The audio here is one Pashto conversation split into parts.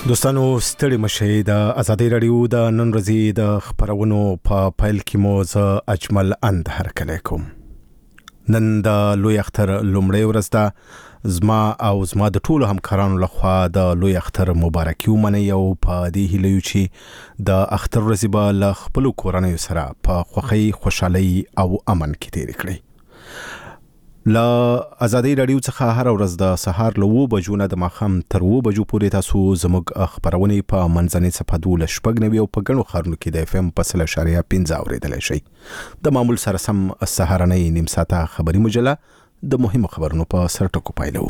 دوستانو ستړي مشي د ازادي رادیو د نن ورځې د خبرونو په پیل کې مو ز اجمل اند هرکلی کوم. نن د لوی اختر لومړی ورځ ده. زما د ټولو همکارانو لخوا د لوی اختر مبارکي ومنئ او په دې هیله یو چې د اختر ورځې به له خپلو کورنیو سره په خوښۍ خوشحالۍ او امن کې تېرې کړئ. له ازادي رادیو څخه هر ورځ د سهار له 9 بجو نه د ماښام تر 9 بجو پورې تاسو زموږ خبرونه په منځنۍ صفحه 12 او په ګڼو ښارونو کې د FM په 1.5 اورېدلی شئ. د معمول سره سم سهارنۍ نیم ساعته خبري مجله د مهمو خبرونو په سرټکو پایلو.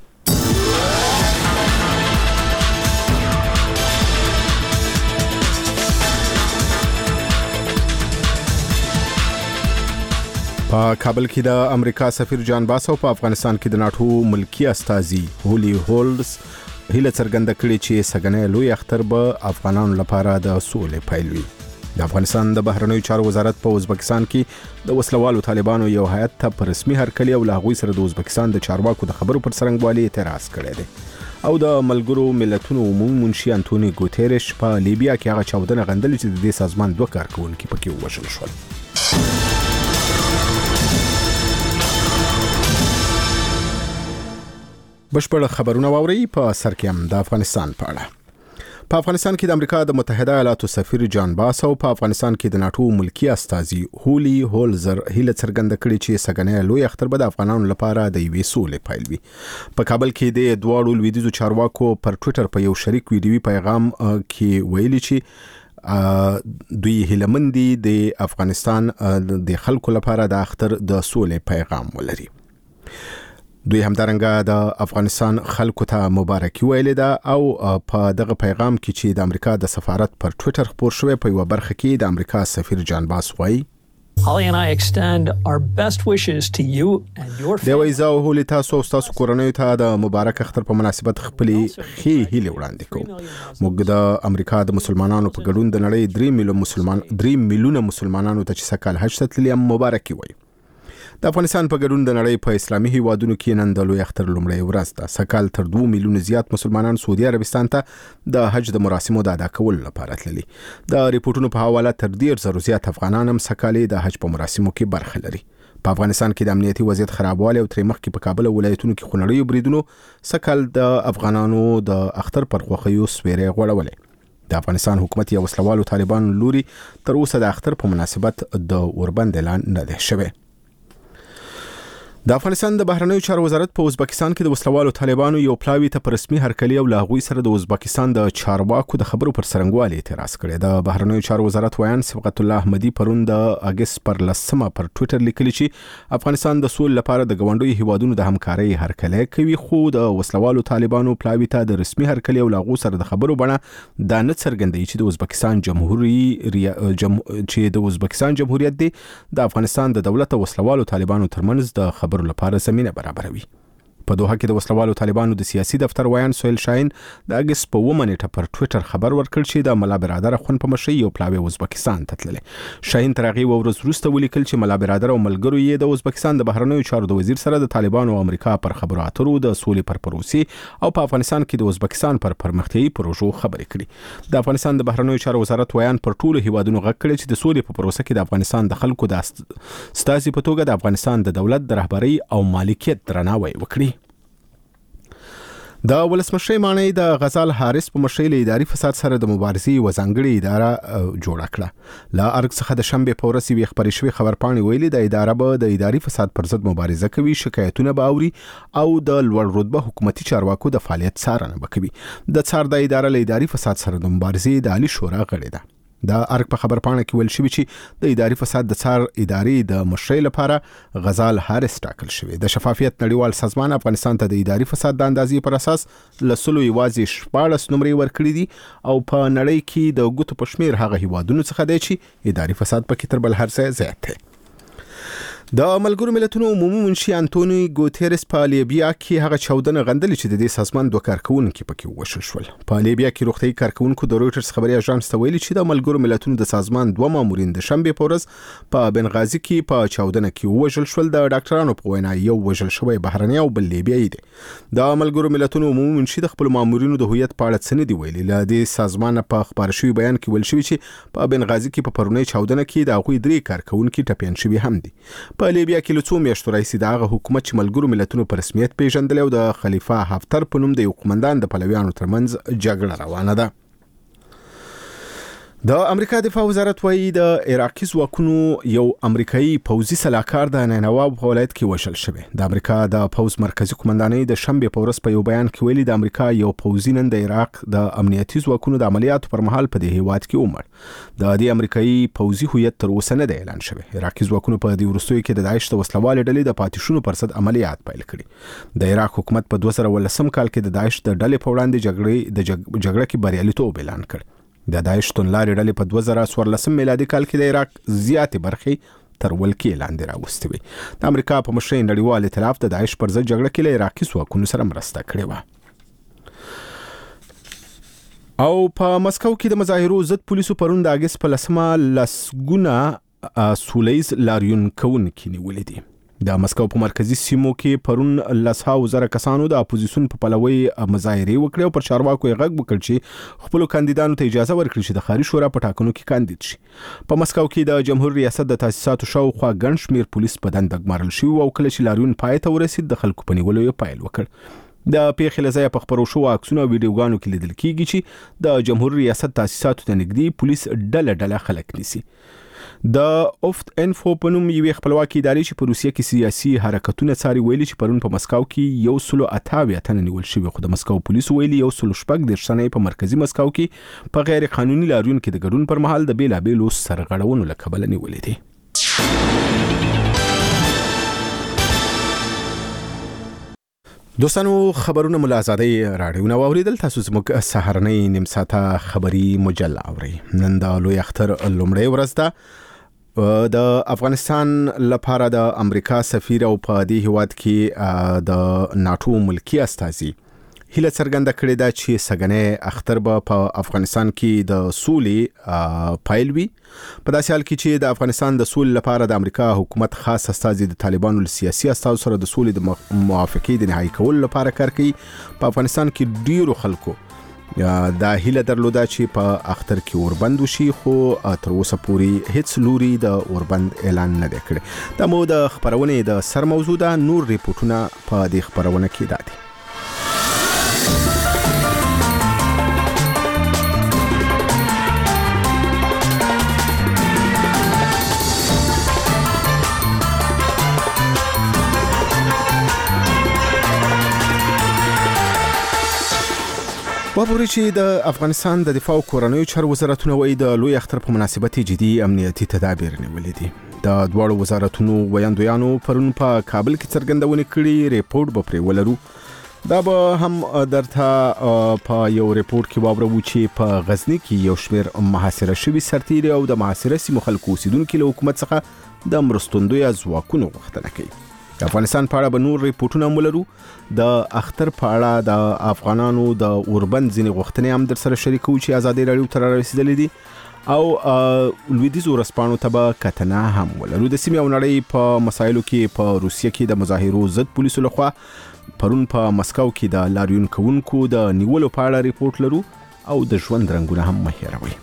په کابل کې د امریکا سفیر جان باس او په افغانستان کې د ناتو ملکی استازي هولي هولز هیله څرګنده کړې چې سګنې لوی اختر به افغانانو لپاره د سولې پیل وي. د افغانستان د بهرنیو چارو وزارت په ازبکستان کې د وسلوالو طالبانو یو هیئت ته په رسمي هرکلی او له هغوی سره د ازبکستان د چارواکو د خبرو پر څرنګوالي اعتراض کړی دی او د ملګرو ملتونو عمومي منشي انټونی ګوتيرش په لیبیا کې هغه چاودنه غندلې چې د دې سازمان 2 کارکونکي پکې ووژل شول. بشپړ خبرونه واوري. په سر کې هم د افغانستان په اړه. په افغانستان کې د امریکا د متحده ایالاتو سفیر جان باس او په افغانستان کې د ناتو ملکی استازي هولي هولزر هیله څرګنده کړې چې سګنې لوی اختر به د افغانانو لپاره د یوې سولې پیل وي. په کابل کې د دواړو لویدیځو چارواکو پر ټوئیټر په یو شریک ویډیوي پیغام کې ویلي چې دوی هیلهمند دي د افغانستان د خلکو لپاره د اختر د سولې پیغام ولري. دوی همدارنګه د افغانستان خلکو ته مبارکي ویلې ده او په دغه پیغام کې چې د امریکا د سفارت پر ټوئیټر خپور شوی په یو برخه کې د امریکا سفیر جان باس وایي Holly and I extend our best wishes to you and your family. د وایزا او هولي تاسو او تاسو کورنیو ته د مبارک اختر په مناسبت خپلې ښې هیلې وړاندې کوو. موږ د امریکا د مسلمانانو په ګډون د نړۍ 3 میلیونه مسلمانانو ته چې سکهال حج ته تللي مبارکي وایي. د افغانستان په ګډون د نړۍ په اسلامي هیوادونو کې نن د لوی اختر لومړی ورځ ده. سکهال تر 2 میلیونه زیات مسلمانان سعودي عربستان ته د حج د مراسمو د ادا کولو لپاره تللي. د ریپورتونو په حواله تر 100,000 زیات افغانان هم سکهال د حج په مراسمو کې برخه لري. په افغانستان کې د امنیتي وضعیت خرابوالی او ترې مخکې په کابل ولایتونو کې خونړیو بریدونو سکهال د افغانانو د اختر پر خوښیو سویری غوړولې. د افغانستان حکومت یا وسلوالو طالبانو لوري تر اوسه د اختر په مناسبت د اوربند اعلان نه دی شوی. د افغانستان د بهرنیو چارو وزارت په ازبکستان کې د وسلوالو طالبانو یو پلاوی ته په رسمي هرکلی او له هغوی سره د ازبکستان د چارواکو د خبرو پر څرنګوالي اعتراض کړی. د بهرنیو چارو وزارت ویان صبغت الله احمدي پرون د اگست پر 10 پر ټوئیټر لیکلی چې افغانستان د سولې لپاره د ګاونډیو هیوادونو د همکارۍ هرکلی کوي، خو د وسلوالو طالبانو پلاوی ته د رسمي هرکلی او له هغوی سره د خبرو بڼه دا نه څرګندوي چې د ازبکستان جمهوریت دی د افغانستان د دولت او وسلوالو طالبانو ترمنځ د خبرو لپاره زمینه برابروي. په دوحه کې د وسلوالو طالبانو د سیاسي دفتر ویان سهیل شاهین د اگست په 9 نیټه پر ټوئیټر خبر ورکړ چې د ملا برادر خون په مشي یو پلاوی ازبکستان ته تللی. شاهین تر هغې ورځ وروسته ولیکل چې ملا برادر او ملګرو یې د ازبکستان د بهرنیو چارو د وزیر سره د طالبانو او امریکا پر خبرو اترو د سولې پر پروسې او په افغانستان کې د ازبکستان پر پرمختیایي پروژو خبرې کړي. د افغانستان د بهرنیو چارو وزارت ویان پر ټولو هیوادونو غږ کړی چې د سولې په پروسه کې د افغانستان د خلکو د استازي په توګه د افغانستان د دولت د رهبرۍ او مالکیت درناوی وکړي. د ولسمشر مانی د غزال حارث په مشرۍ له اداري فساد سره د مبارزې وزنګړي اداره جوړه کړه. لا ارګ څخه د شنبه په ورځ وی خبرې شوې خبرپاڼې ویلي د اداره به د اداري فساد پر ضد مبارزه کوي، شکایتونه به اوري او د لوړ رتبه حکومتي چارواکو د فعالیت څارنه وکوي. د څار د اداره له اداري فساد سره د مبارزې د عالی شورا غړي ده. د ارګ په خبرپاڼه کې ویل شوی چې د اداري فساد د څار ادارې د مشرۍ لپاره غزال حارث ټاکل شوی. د شفافیت نړیوال سازمان افغانستان ته د اداري فساد د اندازې پر اساس لسلو یوازې 14 نمرې ورکړي دي او په نړۍ کې د ګوتو په شمیر هغه هیوادونو څخه دی چې اداري فساد پکې تر بل هر څه زیات دی. د ملګرو ملتونو عمومي منشي انټونی ګوتيرس په لیبیا کې هغه چاودنه غندلې چې د دې سازمان دوه کارکونکو پکې وشل شول. په لیبیا کې روغتي کارکونکو د رويټرز خبري اژانس ته ویلي چې د ملګرو ملتونو د سازمان دوه مامورین د شنبه په ورځ په بنغازي کې په چاودنه کې وشل شول. د ډاکټرانو په وینا یو وشل شوی بهرنی او بل لیبیایي دی. د ملګرو ملتونو عمومي منشي د خپل مامورینو د هویت په اړه څه نه دی ویلي. له دې سازمان په خبر شوی بیان کې ویل شوی چې په بنغازي کې په پرونی چاودنه کې د هغوی درې کارکونکو ټپيان شوی هم دي. په لیبیا کې له څو میاشتو راهیسې د هغه حکومت چې ملګرو ملتونو په رسمیت پیژندل او د خلیفه حفتر په نوم د یو قومندان د پلویانو ترمنځ جګړه روانه ده. د امریکا دفاع وزارت وايي د عراقي ځواکونو یو امریکایي پوځي سلاکار د نینوا په ولایت کې وشل شوی. د امریکا د پوز مرکزی قومندانۍ د شنبه په ورځ په یو بیان کې ویلي د امریکا یو پوځي نن د عراق د امنیتي ځواکونو د عملیاتو پر مهال په دې هیواد کې عمر. د دې امریکایي پوځي هویت تر اوسه نه دی اعلان شوی. عراقي ځواکونو په دې وروستیو کې د داعش د وسلوال ډلې د پاتې پر ضد عملیات پیل کړي. د عراق حکومت په 2013 کال کې د داعش د ډلې په وړاندې جګړه کې بریالیتوب اعلان کړ. د داعش تنلارې ډلې په 2014 میلادي کال کې د عراق زیاتې برخې تر ولکې لاندې راوستې وې. د امریکا په مشرۍ نړیوال ائتلاف د داعش پر ضد جګړه کې له عراقي ځواکونو سره مرسته کړې وه. او په مسکو کې د مظاهرو ضد پولیسو پرون د اگست په 10 لسګونه سولېز لاریون کوونکي نیولې دي. د مسکو په مرکزی سیمو کې پرون 10,000 کسانو د اپوزیسیون په پلوي مظاهره وکړې او پر چارواکو یې غږ وکړ چې خپل کاندیدانو ته اجازه ورکړي چې د ښاري شورا په ټاکنو کې کاندید شي. په مسکو کې د جمهور ریاست د تاسیساتو شاوخوا ګڼ شمېر پولیس په دنده ګمارل شوي او کله چې لاریون پای ته ورسید د خلکو په نیولو یې پیل وکړ. د پیښې له ځایه په خبرو شو عکسونه او ویډیوګانو کې لیدل کېږي چې د جمهور ریاست تاسیساتو ته نږدې پولیس ډله خلک نیسي. د اوفت انفو په نوم یوې خپلواکي ادارې چې په روسیه کې سیاسي حرکتونه څاري ویلي چې پرون په مسکو کې 128 تنه نیول شوي، خو د مسکو پولیسو ویلي 116 تنه په مرکزی مسکو کې په غیر قانوني لاریون کې د ګډون پر مهال د بیلابیلو سرغړونو له کبله نیولې دي. دوستانو خبرونه مل آزادۍ راډیو نو اوریدل. تاسو زموږ سهارنۍ نیم ساعته خبري مجله اورئ. نن د لوی اختر لومړی ورځ ده. د افغانستان لپاره د امریکا سفیر او په دې هیواد کې د ناتو ملکی استازي هیله څرګنده کړې ده چې سګنې اختر به په افغانستان کې د سولې پایل وي. په داسې حال کې چې د افغانستان د سولې لپاره د امریکا حکومت خاص استازي د طالبانو له سیاسي استازو سره د سولې د موافقې د نهایی کولو لپاره کار کوي. په افغانستان کې ډیرو خلکو دا هیله درلوده چې په اختر کې اوربند وشي، خو تر اوسه پورې هیڅ لوري د اوربند اعلان نه دی کړی. دا مو د خبرونې د سر موضوع ده. نور ریپورتونه په دې خبرونه کې دي. وګورئ چې د افغانستان د دفاع او کورنیو چارو وزارتونه وايي د لوی اختر په مناسبت جدي امنیتي تدابیر نیولې دي. د دواړو وزارتونو ویاندویانو پرون په کابل کې څرګندونه کړې. ریپورت به پرې ولرو. دا به هم درته په یو ریپورت کې واورو چې په غزنی کې یو شمېر محاصره شوي سرتیري او د محاصره سیمو خلکو اوسیدونکو له حکومت څخه د مرستندوی ځواکونو غوښتنه کوي. د افغانستان په اړه به نور ریپورتونه ولرو. د اختر په اړه د افغانانو د اوربند ځینې غوښتنې هم در سره شریکو چې ازادي راډیو ته رسیدلې دي او لویدیځو ورځپاڼو ته به کتنه هم ولرو. د سیمې او نړۍ په مسایلو کې په روسیه کې د مظاهرو ضد پولیسو لخوا پرون په مسکو کې د لاریون کوونکو د نیولو په اړه ریپورت لرو او د ژوند رنګونه هم مه هېروئ.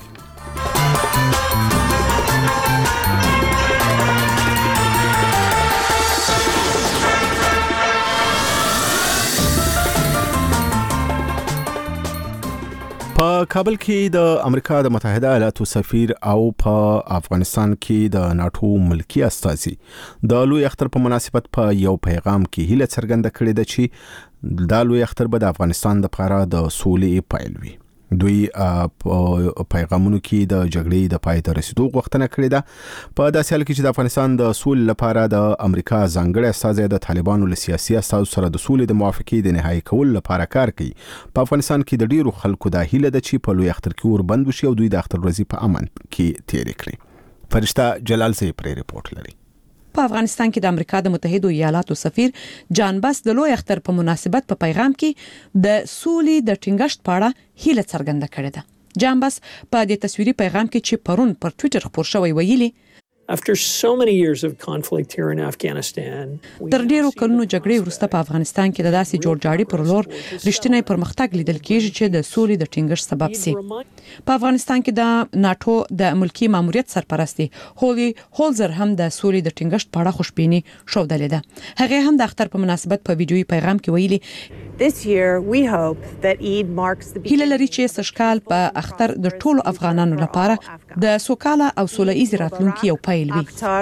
په کابل کې د امریکا د متحده ایالاتو سفیر او په افغانستان کې د ناتو ملکی استازي د لوی اختر په مناسبت په یو پیغام کې هیله څرګنده کړې ده چې د لوی اختر به د افغانستان لپاره د سولې پایل وي. دوی په پیغامونو کې د جګړې د پای ته رسیدو غوښتنه کړې ده. په داسې حال کې چې د افغانستان د سولې لپاره د امریکا ځانګړی استازی د طالبانو له سیاسي استازو سره د سولې د موافقې د نهایی کولو لپاره کار کوي. په افغانستان کې د ډیرو خلکو د هیله ده چې په لوی اختر کې اوربند وشي او دوی د اختر ورځې په امن کې تیر کړي. فرشته جلال سي پر ریپورت لري. په افغانستان کې د امریکا د متحده ایالاتو سفیر جان بس د لوی اختر په مناسبت په پیغام کې د سولې د ټینګښت په اړه هیله څرګنده کړې ده. جان بس په دې تصویري پیغام کې چې پرون پر ټوئیټر خپور شوی ویلي After so many years of conflict here in Afghanistan, تر ډیرو کلونو جګړې وروسته په افغانستان کې د داسې جوړجاړي پر لور رښتینی پرمختګ لیدل کېږي چې د سولې د ټینګښت سبب سي. په افغانستان کې د ناتو د ملکی ماموریت سرپرستی هولي هولزر هم د سولې د ټینګښت په اړه خوشبیني ښودلې ده. هغه هم د اختر په مناسبت په ویډیويي پیغام کې ویلي This year we hope that Eid marks the هیله لري چې سشکال په اختر د ټولو افغانانو لپاره د سوکاله او سوله‌ایز راتلونکي یو پیل وي.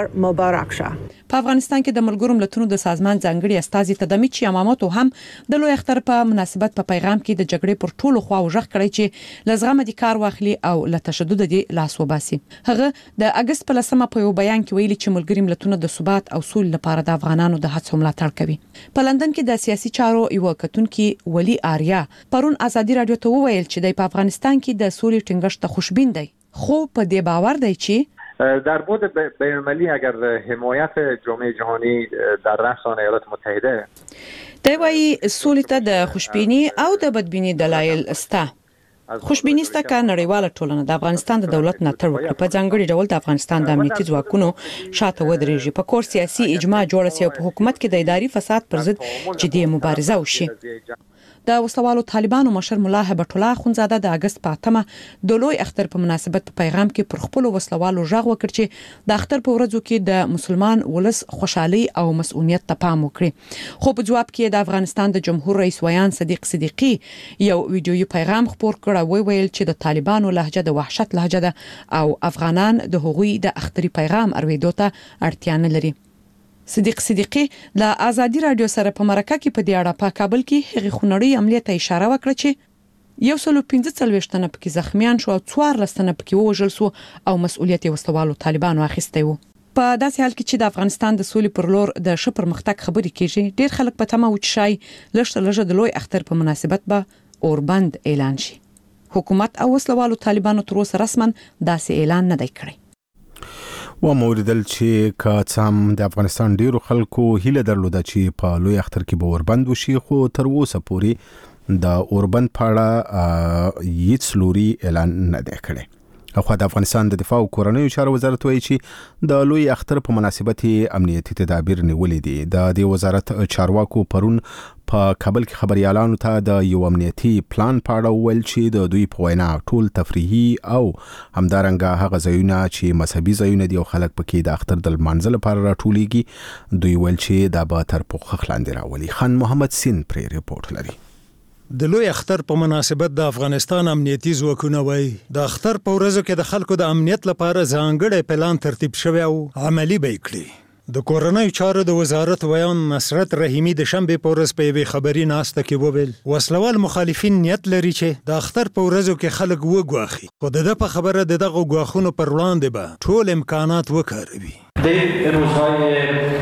په افغانستان کې د ملګرو ملتونو د سازمان ځانګړي استازي تدمیچ یاماموتو هم د لوی اختر په مناسبت په پیغام کې د جګړې پر ټولو خواو ژغ کړی چې لزغمه دي کار واخلي او له تشدد دي لاس وباسي. هغه د اگست په لسمه په یو بیان کې ویلي چې ملګري ملتونه د ثبات او سولې لپاره د افغانانو د هڅو ملاتړ کوي. په لندن کې د سیاسي چارو یو کتونکي ولی آریا پرون ازادي رادیو ته وویل چې د افغانستان کې د سولې ټینګښت ته خوشبین دی، خو په دې باور دی چې در بود بین‌المللی اگر حمایت جامعه جهانی در رأسان ایالات متحده دی وايي سولې ته د خوشبینی او د بدبینی دلایل استه. خوشبینی ستا کا نړیواله ټولنه د افغانستان د دولت نه تر وکړه په ځانګړي ډول د افغانستان د امنیتي ځواکونو شاته ودرېږي، په کور سیاسي اجماع جوړ شي او په حکومت کې د اداري فساد پر ضد جدي مبارزه وشي. د وسلوالو طالبانو مشر مولا هبت الله اخونزاده د اگست په 8 د لوی اختر په مناسبت په پیغام کې پر خپل وسلوالو ژغ وکړ چې د اختر په ورځو کې د مسلمان ولس خوشحالي او مسؤلیت ته پام وکړي. خو په جواب کې د افغانستان د جمهور رئیس ویان صدیق صدیقی یو ویډیويي پیغام خپور کړ او ویل چې د طالبانو لهجه د وحشت لهجه ده او افغانان د هغوی د اختري پیغام اورېدو ته اړتیا نه لري. صدیق صدیقی له ازادي رادیو سره په مرکه کې په دې اړه په کابل کې هغه خونړی عملیات ته اشاره وکړه چې 115 تنه پکې زخمیان شو او 14 تنه پکې وژل شو او مسؤلیت یې وسلوالو طالبانو اخیستی وو. په داسې حال کې چې د افغانستان د سولې پر لور د ښه پرمختګ خبرې کېږي، ډېر خلک په تمه و چې شای لږ د لوی اختر په مناسبت به اوربند اعلان شي. حکومت او وسلوالو طالبانو تر اوسه رسما داسې اعلان نه دی کړی. و موردل چې کاڅم د افغانستان ډیرو خلکو هیله درلوده چې په لوی اختر کې به اوربند وشي، خو تر اوسه پورې د اوربند په اړه هیڅ لوري اعلان نه دی کړی. خو د افغانستان د دفاع او کورنیو چارو وزارت وایي چې د لوی اختر په مناسبت امنیتي تدابیر نیولې دي. د دې وزارت چارواکو پرون په کابل کې خبريالانو ته د یو امنیتي پلان په اړه ویل چې د دوی په وینا ټول تفریحي او همدارنګه هغه ځایونه چې مذهبي ځایونه دي او خلک پکې د اختر د لمانځه لپاره راټولیږي، دوی ویل چې دا به تر پوښښ لاندې راولي. خان محمد سین پرې ریپورت لري. د لوی اختر په مناسبت د افغانستان امنیتي ځواکونه وایي د اختر په ورځو کې د خلکو د امنیت لپاره ځانګړی پلان ترتیب شوی او عملی به کړي. د کورنیو چارو د وزارت ویان نصرت رحیمی د شنبه په ورځ په یوې خبري ناسته کې وویل وسلوال مخالفین نیت لري چې د اختر په ورځو کې خلک وګواخي، خو د په خبره دغه غواخونو پر وړاندې به ټول امکانات وکاروي. در روزهای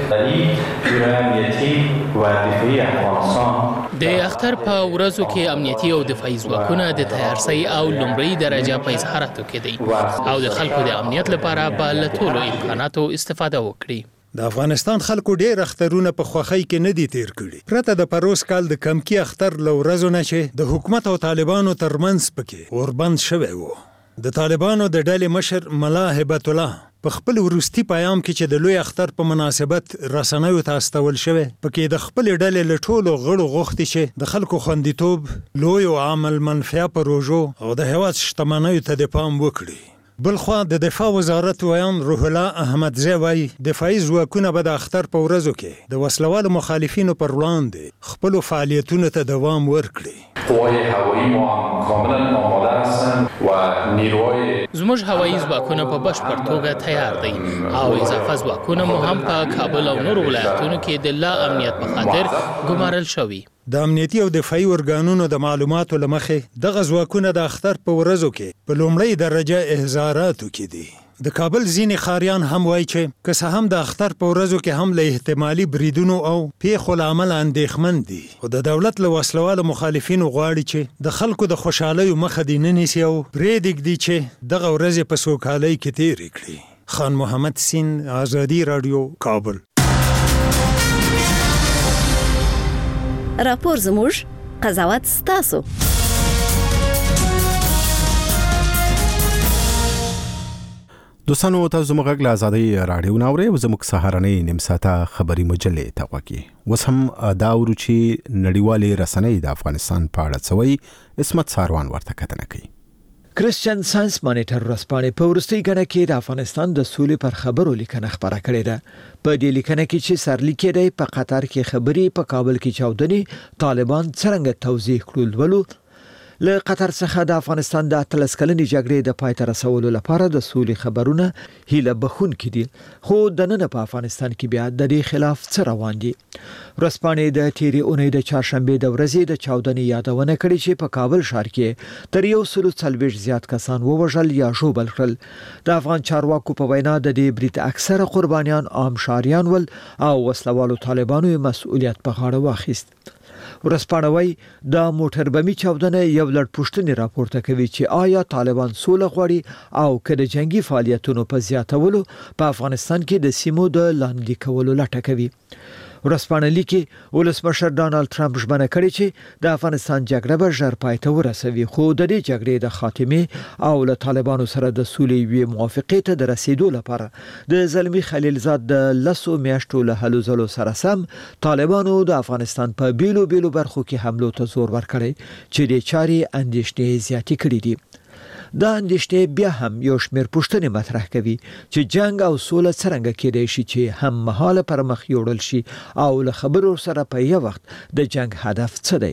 عید شورای امنیتی و دفاعی افغانستان د اختر په ورځو کې امنیتي او دفاعي ځواکونه د تیارسۍ او لومړی درجه په اظهاراتو کې دي او د خلکو د امنیت لپاره به له ټولو امکاناتو استفاده وکړي. د افغانستان خلکو ډېر اخترونه په خوښۍ کې نه دي تیر کړي، پرته د پروس کال د کمکی اختر له ورځو نه چې د حکومت او طالبانو ترمنځ پکې اوربند شوی وو. د طالبانو د ډلې مشر مولا هبت الله په خپل وروستي پیغام کې چې د لوی اختر په مناسبت رسنیو ته استول شوی، پکې د خپل ډلې له ټولو غړو غوښتي چې د خلکو خوندیتوب، لوی او عامل منفعه پروژو او د هیواد شتمنیو ته د پام وکړي. بلخوا د دفاع وزارت ویان روح الله احمدزی وایي دفاعي ځواکونه به د اختر په ورځو کې د وسلوالو مخالفینو پر وړاندې خپلو فعالیتونو ته دوام ورکړي. قوای هوایی ما کاملا آماده هستند و نیروهای زموږ هوایی ځواکونه په بشپړ توګه تیار دي او اضافه ځواکونه مو هم په کابل او نورو ولایتونو کې د لا امنیت په خاطر ګمارل شوي. د امنیتي او دفاعي ارګانونو د معلوماتو لمخې دغه ځواکونه د اختر په ورځو کې په لومړۍ درجه احضاراتو کې دي. د کابل ځینې ښاریان هم وایي چې که څه هم د اختر په ورځو کې هم له احتمالي بریدونو او پیښو له امله اندېښمن دي، خو د دولت له وسلوالو مخالفینو غواړي چې د خلکو د خوشحالیو مخه دې نه نیسي او پرېږدي چې دغه ورځې په سوکالۍ کې تېرې کړي. خان محمد سین، آزادی رادیو، کابل. راپور زموږ، قضاوت ستاسو. دوستانو تاسو موږ له آزادۍ رادیو ناوړې زموږ سهارنۍ نیم ساعته خبري مجلې ته وګورئ. اوس هم دا ورچی نړیوالې رسنۍ د افغانستان په اړه څوي اسمت ساروان ورته کتنه کوي. کرسچن ساينس مانیټر ورځپاڼې په وروستي غړي کې د افغانستان د سولې پر خبرو لیکنه خبره کړې ده. په دې لیکنه کې چې سرلیکې دی په قطر کې خبري په کابل کې چاودنې طالبان څنګه توضیح کړل. له قطر څخه د افغانستان د 13 کلنې جګړې د پای ته رسولو لپاره د سولې خبرونه هیله بخون کړي، خو د نن په افغانستان کې بیا د دې خلاف څه روان دي. ورځپاڼې د تیرې اونۍ د چهارشنبه د ورځې د چاودنې یادونه کړې چې په کابل ښار کې تر 140 زیات کسان ووژل یا ژوبل کړل. د افغان چارواکو په وینا د دې برید اکثره قربانیان عام شهريان ول او وسلوالو طالبانو مسؤلیت په غاړه واخیست. ورسپانوي د موټر بمي چاودنه یو لړ پوښتنې راپورته کوي چې آیا طالبان سوله غواړي او کله جنگي فعالیتونو په زیاتولو په افغانستان کې د سیمو د لاندې کولو لټه کوي. ورسپانه لیکي ولسمشر ډانلډ ټرمپ ژمنه کړې چې د افغانستان جګړه به ژر پای ته ورسوي، خو د دې جګړې د خاتمه او له طالبانو سره د سولې وی موافقې ته د رسیدو لپاره د زلمی خلیلزاد د لسو میاشتو له هلو ځلو سره سم طالبانو د افغانستان په بیلو برخو کې حملو ته زور ورکړي چې د چاري اندېښنې زیاتې کړې دي. دا اندېښنې بیا هم یو شمېر پوښتنې مطرح کوي چې جنگ او سوله څنګه کېدای شي چې هم مهاله پر مخ یوړل شي او له خبرو سره په یو وخت د جنگ هدف څه دی.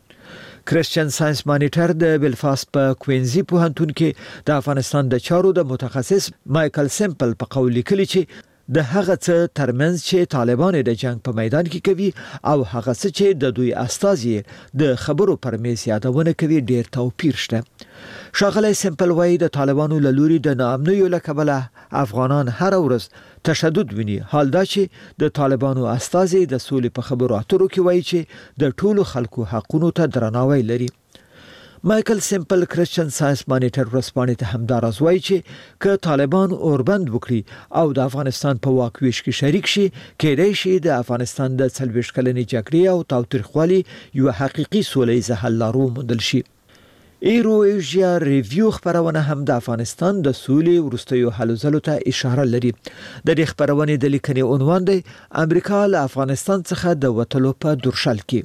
کرسچن ساينس مانیټر د بلفاست په کوینزي پوهنتون کې د افغانستان د چارو د متخصص مایکل سیمپل په قول لیکلی چې د هغه څه ترمنځ چې طالبان د جنگ په میدان کې کوي او هغه څه چې د دوی استازي د خبرو پر میز یادونه کوي ډیر توپیر شته. شاغله سیمپل وایي د طالبانو له لوري د ناامنیو له کبله افغانان هر ورځ تشدد ویني، حال دا چې د طالبانو استازي د سولې په خبرو اترو کې وایي چې د ټولو خلکو حقونو ته درناوی لري. مایکل سیمپل کرسچن ساينس مانیټر ورسپانې ته همدارز وایي چې که طالبان اوربند وکړي او د افغانستان په واکويش کې شریک شي، کېدای شي د افغانستان د 40 کلنې جګړې او تاوتریخوالي یو حقيقي سولهییز حل لارو موندل شي. ایرو ایشیا ریویو خبرونه هم د افغانستان د سولې ورستیو حل ځلو ته اشاره لري. د دې خبرونه د لیکنې عنوان دی امریکا له افغانستان څخه د وټلو په درشل کې.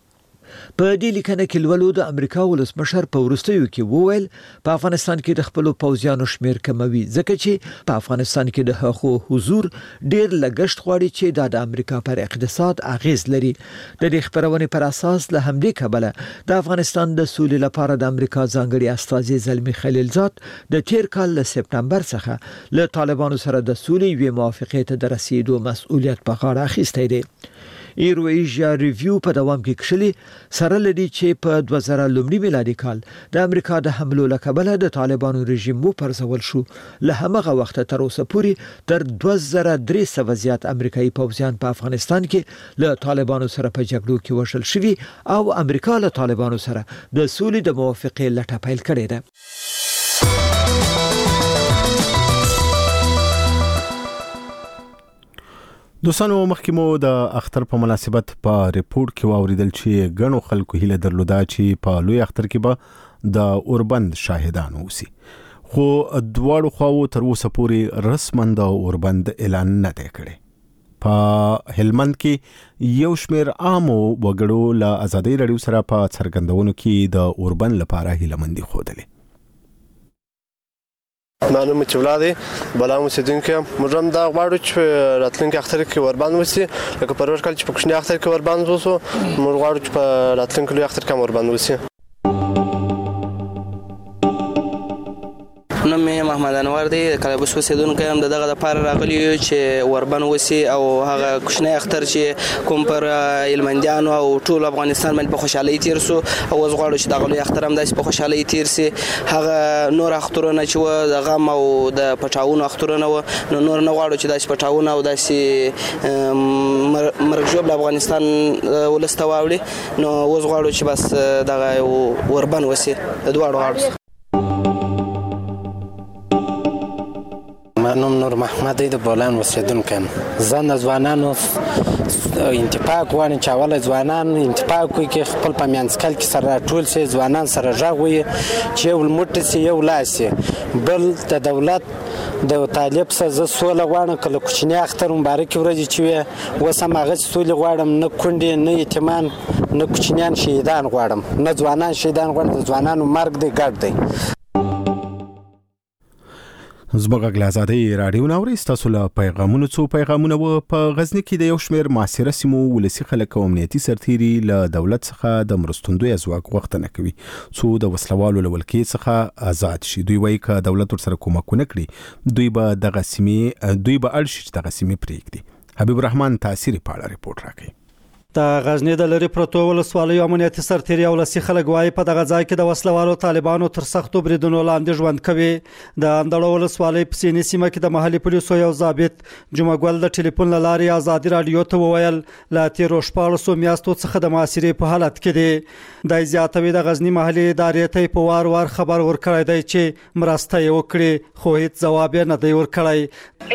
په دې لیکنه کې لولو د امریکا ولسمشر په ورستیو کې وویل په افغانستان کې د خپل پوځیانو شمیر کموي، ځکه چې په افغانستان کې د هغو حضور ډیر لګښت غواړي چې د امریکا پر اقتصاد اغیز لري. د دې خبرونه پر اساس له همدې کبله د افغانستان د سولې لپاره د امریکا ځانګړي استازي زلمی خلیلزاد د تیر کال له سپتمبر څخه له طالبانو سره د سولې وی موافقې ته د رسیدو مسؤلیت په غاړه اخیستی دی. ایرو ایشیا ریویو په دوام کې کښلي سره لدی چې په 2000 میلادي کال د امریکا د حملو لکبله د طالبانو رژیم مو پرځول شو. له همغه وخت تر اوسه پورې تر 2300 زیات امریکایي پوځیان په افغانستان کې له طالبانو سره په جګړو کې وژل شوي او امریکا له طالبانو سره د سولې د موافقې لټه پیل کړې ده. دوستانو مخکمو د اختر په مناسبت په ریپورت کې واوریدل چې غنو خلکو هیله درلوده چې په لوی اختر کې به د اوربند شاهدان اوسي، خو دواړو خواو تر اوسه پورې رسماً د اوربند اعلان نه دی کړی. په هلمند کې یو شمېر عامو وګړو له آزادۍ رادیو سره په څرګندونو کې د اوربند لپاره هیلهمندي ښودلې. معلومه چې ولادي بلا اوسیدونکو موږ هم دا غواړو چې راتلونکي اختر کې وربند وسی، لکه په ورکل چې په کوچني اختر کې وربند وسو، موږ غواړو چې په راتلونکي لوی اختر کې وربند وسی. نو مې محمد انور دی، کلابوس اوسیدونکی هم دغه د پاره راغلی چې وربند وسی او هغه کوچنی اختر چې کوم پر هلمندیانو او ټول افغانستان باندې په خوشحالۍ تیر سو او غواړو چې دغه لوی اختر هم داسې په خوشحالۍ تیر سي. هغه نور اخترونه چې و د غم او د پټاونو اخترونه و، نو نور نه غواړو چې داسې پټاونه او داسې مرګ ژوبل افغانستان ولسته واوړي. نو اوس غواړو چې بس دغه وربند وسی د دواړو غاړو. زما نوم نور محمد دی د بولان اوسیدونکی یم. زه د ځوانانو انتفاق غواړم چې اوله ځوانان انتفاق وکړي چې خپل په منځ کې سره راټول شي، ځوانان سره غږ وي چې یو موټی شي یو لاس شي. بل د دولت د طالب سره زه سوله غواړم، که له کوچني اختر مبارکې ورځې چې وي اوس هم هغسې سولې غواړم، نه کونډې نه یتیمان نه کوچنیان شهیدان غواړم، نه ځوانان شهیدان غواړم. د ځوانانو مرګ دی ګډ دی. زموږ غږ آزادۍ راډیو ناوري ستاسو له پیغامونو څو پیغامونه و. په غزنی کې د یو شمېر معاصره سیمو ولسي خلک او امنیتي سرتیري له دولت څخه د مرستندوی ځواک غوښتنه کوي څو د وسلوالو له ولکې څخه آزاد شي. دوی وایي که دولت ورسره کومکونه کړي دوی به اړ شي چې دغه سیمې پرېږدي. حبیب الرحمن تاثیري په اړه ریپورت راکوي. د غزنی د لری پروتو ولسوالیو امنیتي سرتیري او ولسي خلک وايي په دغه ځای کې د وسلوالو طالبانو تر سختو بریدونو لاندې ژوند کوي. د اندړو ولسوالۍ په سینې سیمه کې د محلي پولیسو یو ضابط جمعه ګل د ټلیفون له لارې آزادي راډیو ته وویل له تیرو 14 میاشتو څخه د معاصرې په حالت کې دی. د زیاتوي د غزنی محلي ادارې ته په وار خبر ورکړی دی چې مرسته یې وکړي خو هیڅ جواب نه دی ورکړی.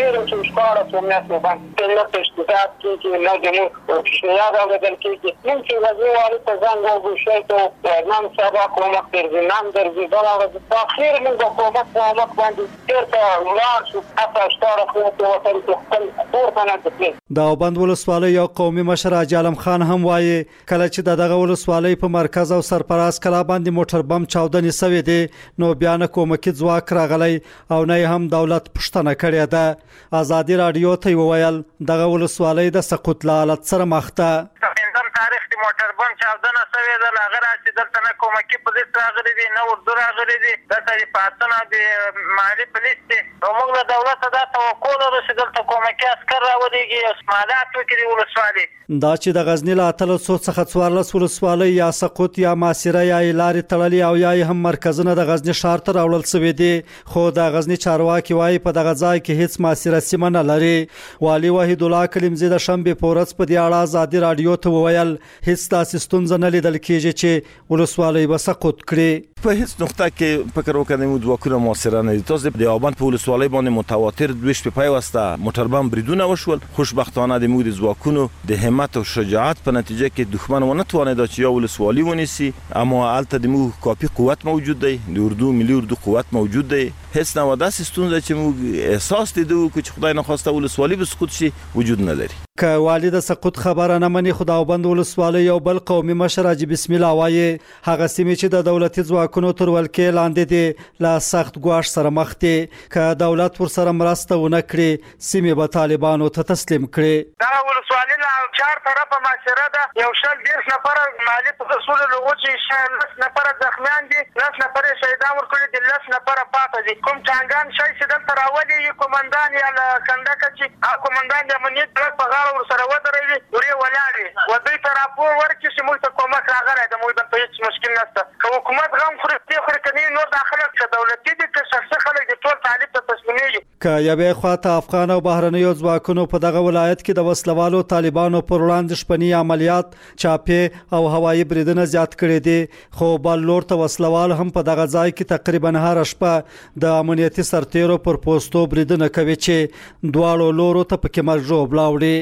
بدل کېږي نن چې غزني والي ته زنګ وګوشئ ته نن سبا کومک درځي نن درځي بله ورځ په اخر موږ به کومک باندې چېرته ولاړ شو حتی اشتاره خو ته وطن کې خپل کور ته نه تللی. د اوبند ولسوالۍ یو قومي مشر حاجي عالم خان هم وایي کله چې دغه ولسوالۍ په مرکز او سرپراز کلا باندې موټر بم چاودنې سوې دي نو بیا نه کومکي ځواک راغلی او نه هم دولت پوښتنه کړې ده. آزادي راډیو ته وویل دغه ولسوالۍ د سقوط له حالت سره مخ ده. پنځم تاریخ کې موټر بم چاودنه سوې ده، هغه راشي دلته نه کومکي پولیس راغلي دي نه اردو راغلي دي، دلته د پاتونه د مالي پولیس دي. نو موږ له دولته دا توقع لرو چې دلته کومکي عسکر راولېږي مالات وکړي د ولسوالۍ. دا چې د غزني له 1300 څخه 14 ولسوالۍ یا سقوط یا ماسیره یا لارې تړلې او یا هم مرکزونه د غزني ښار ته راوړل شوي دي، خو د غزني چارواکي وايي په دغه ځای کې هیڅ ماسیره سیمه نه لري. والي وحید الله کلیمزی د شنبې په ورځ په دې اړه آزادي راډیو ته وویل هیڅ داسې ستونزه نه لیدل کېږي چې ولسوالۍ به سقوط کړي. په هیڅ نقطه کې فکر وکړم موږ ځواکونه مؤثره نه دي. تاسو د اوبند په ولسوالۍ باندې متواتر دوه شپې پیوسته موټر بم بریدونه وشول. خوشبختانه د موږ د ځواکونو د همت او شجاعت په نتیجه کې دښمن ونه توانید چې یو ولسوالۍ ونیسي، اما البته د موږ کافي قوت موجود دی، د اردو ملي اردو قوت موجود دی. هیڅ نه وداسې ستونزه چې موږ احساس لیدو چې خدای نخواسته ولسوالۍ به سقوط شي وجود نه لري. که والي د سقوط خبره نه مني خو د اوبند ولسوالۍ یو بل قومي مشر حاجي بسم الله وایي هغه سیمې چې د دولتي ځواکونو تر ولکې لاندې دي له سخت ګواښ سره مخ دي. که دولت ورسره مرسته ونه کړي سیمې به طالبانو ته تسلیم کړي. دا ولسوالۍ له چار طرفه معاشره ده، یو 120 نفره مالي اصول لغو چې 10 نفره زخمیان دي، 10 نفره شهیدان ورکړي دي، 10 نفره پاتې دي. کوم چانګان شي چې دلته راولي قومندان یا کندک چې قومندان د امنیت په غاړه ورسره ودرېږي ورې ولاړې و دوی ته راپور ورکړي چې موږ ته کومک راغلی ده، موږ دلته هېڅ مشکل نشته. که حکومت غم خوري پرې خوري که نه نور دا خلک که دولتي دي که شخصي خلک دي ټول طالب ته تسلیمېږي. که یوې خواته افغان او بهرنیو ځواکونو په دغه ولایت کې د وسلوالو طالبانو پر وړاندې شپني عملیات چاپې او هوایي بریدونه زیات کړي دي، خو بل لور ته وسلوال هم په دغه ځای کې تقریبا هر شپه د امنیتي سرتیرو پر پوسټو بریدونه کوي چې دواړو لورو ته پکې مرګ ژوبلا وړي.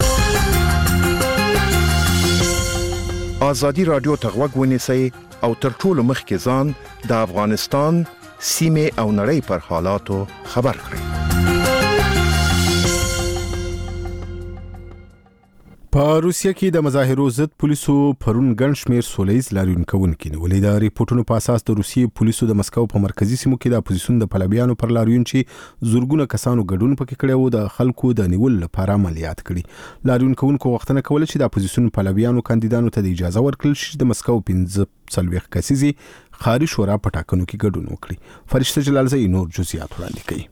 آزادي راډیو ته غوږ ونیسئ او تر ټولو مخکې ځان د افغانستان سیمې او نړۍ پر حالاتو خبر کړئ. په روسیه کې د مظاهرو ضد پولیسو پرون ګڼ شمېر سولهییز لاریون کوونکي نیولې. د ریپورتونو په اساس د روسیې پولیسو د مسکو په مرکزي سیمو کې د اپوزیسیون د پلویانو پر لاریون چې زورګونه کسانو ګډون پکې کړی و د خلکو د نیول لپاره عملیات کړي. لاریون کوونکو غوښتنه کوله چې د اپوزیسیون پلویانو کاندیدانو ته د اجازه ورکړل شي د مسکو 15 کسیزي خاري شورا په ټاکنو کې ګډون وکړي. فرشته جلالزئی نور جزئیات وړاندې کوي.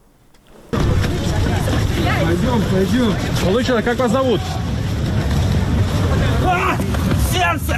Получено, как вас зовут? Сердце!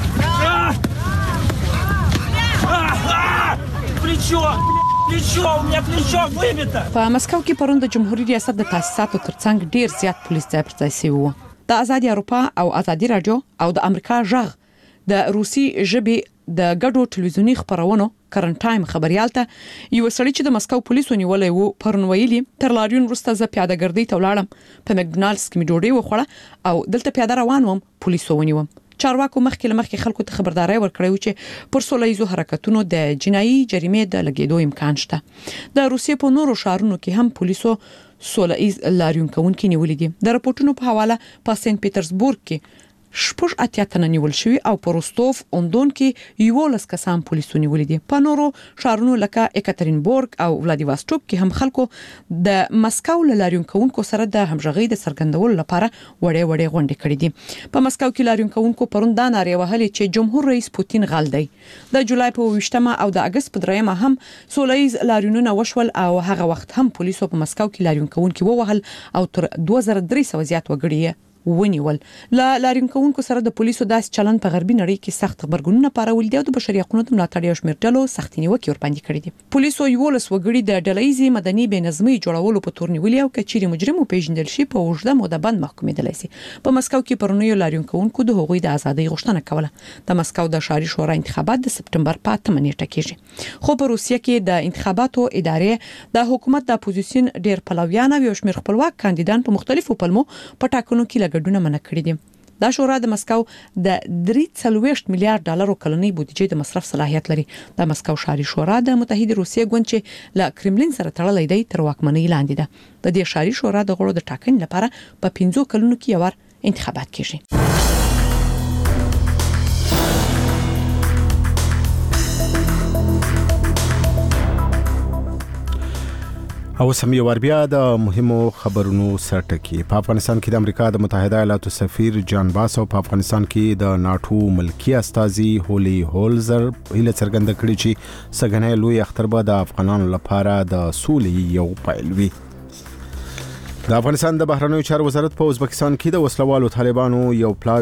Плечо! Плечо! У меня плечо выбито! په مسکو کې پرون د جمهوریت ریاست د تاسیساتو ترڅنګ ډیر زیات پولیس ځای پر ځای شوي وو. د آزادي اروپا او آزادي رادیو او د امریکا ژغ د روسي ژبې د ګډو ټلویزیونی خبرونو کرنټ ټایم خبريالته یو سړی چې د مسکو پولیسو نیولې وو پرون ویلي تر لاریون وروسته ز پیاده ګرځي ته ولاړم په مکډونالډز کې می ډوډۍ وخوړه او دلته پیاده روان وم پولیسو ونیوم چارواکو مخکې خلکو ته خبرداري ورکړې چې پر سولهیزو حرکتونو د جنایي جریمې د لګیدو امکان شته د روسیې په نورو شهرونو کې هم پولیسو سولهیز لاریون کوونکي نیولې دي د راپورټونو په حواله په سنت پیټرزبورګ کې شپږ اتیا تنه نیول شوی او په روستوف اوندون کې یو لس کسان پولیسو نیولې دي په نورو شهرونو لکه اکاترینبورګ او ولادیواستوک کې هم خلکو د مسکو لاریون کوونکو سره د همغږۍ د څرګندولو لپاره وړې غونډې کړې دي په مسکو کې لاریون کوونکو پرون دا نارې وهلې چې جمهور رئیس پوتین غل دی د جولای په 28مه او د اگست په 3مه هم سولهیز لاریونونه وشول او هغه وخت هم پولیسو په مسکو کې لاریون کوونکو ووهل او تر 2300 زیات وګړي ونیول لاریون کوونکو سره د پولیسو داس چلن په غربي نړۍ کې سخت خبرګونونه پارول دي او د بشري حقوقو د ملاتړ یو شمېر ډلو سخت نیوکې ورباندې کړې دي پولیسو یو لس وګړي د ډلېزي مدني بنظمي جوړولو په تور نیولې او کچيري مجرم پیژندل شي په اوږده موده باندې محکومېدل شي په مسکو کې پرونیو لاریون کوونکو د حقوقي د ازادۍ غوښتنه کوله د مسکو د ښاري شورا انتخابات د سپټمبر په 8 نیټه کېږي خو په روسیه کې د انتخاباتو ادارې د حکومت د اپوزیسیون ډېر پلویان او شمېر خپلواک کاندیدان په مختلفو پلمو په ټاکنو کې لګډونه منع کړی دي دا شورا د مسکو د 3.3 میلیارډ ډالرو کلنۍ بودیجې د مصرف صلاحیت لري د مسکو ښاري شورا د متحده روسیې ګوند چې له کرملین سره تړلې دی تر واکمنۍ لاندې ده د دې ښاري شورا د غړو د ټاکنې لپاره په 15 کلونو کې یو انتخابات کیږي او سمي وربیا د مهمو خبرونو سرټکی په افغانستان کې د امریکا د متحده ایالاتو سفیر جان باس او په افغانستان کې د ناتو ملکی استازي هولي هولزر هله څرګنده کړې چې سګنې لوی اختر به د افغانانو لپاره د سولې یو پیل وي د افغانستان د بهرنیو چارو وزارت په ازبکستان کې د وسلوالو طالبانو یو